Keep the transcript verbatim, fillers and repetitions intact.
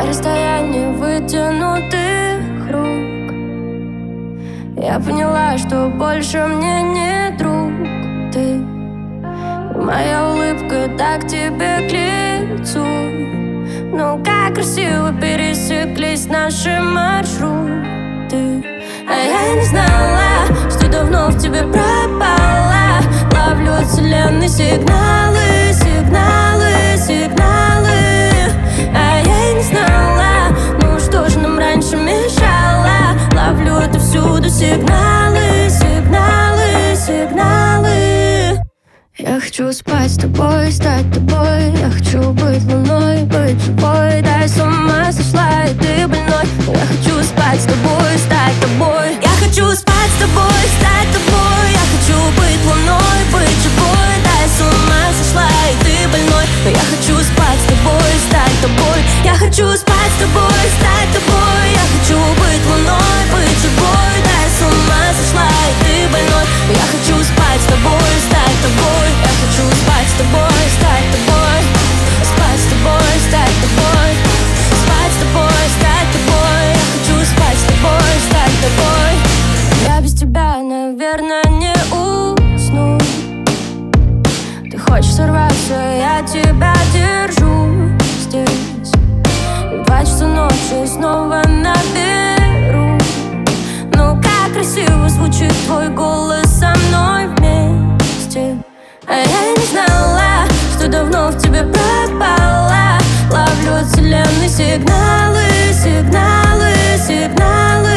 на расстоянии вытянутых рук. Я поняла, что больше мне не друг ты. Моя улыбка так тебе к лицу. Ну как красиво пересеклись наши маршруты. А я не знала, что давно в тебе пропала. Ловлю от вселенной сигналы, сигналы, сигналы. А я не знала, ну что ж нам раньше мешало. Ловлю это всюду сигналы, сигналы, сигналы. Я хочу спать с тобой, стать тобой. Я хочу быть луной, быть живой. Да, я с ума сошла, и ты больной. Но я хочу спать с тобой, стать тобой. Я хочу спать с тобой, стать тобой. Я хочу быть луной, быть живой. Да, я с ума сошла, и ты больной. Но я хочу спать с тобой, стать тобой. Я хочу спать с тобой, стать тобой. Я хочу быть луной, быть живой. Да, я с ума сошла, и ты больной. Но я хочу спать с тобой, стать тобой. Я хочу спать с тобой, стать тобой. Спать с тобой, стать тобой. Спать с тобой, стать тобой. Я хочу спать с тобой, стать тобой. Я без тебя, наверное, не усну. Ты хочешь сорваться, я тебя держу здесь. И в два часа ночи снова наберу. Ну как красиво звучит твой голос со мной вместе. А я не знала, что давно в тебе пропала. Ловлю от вселенной сигналы, сигналы, сигналы.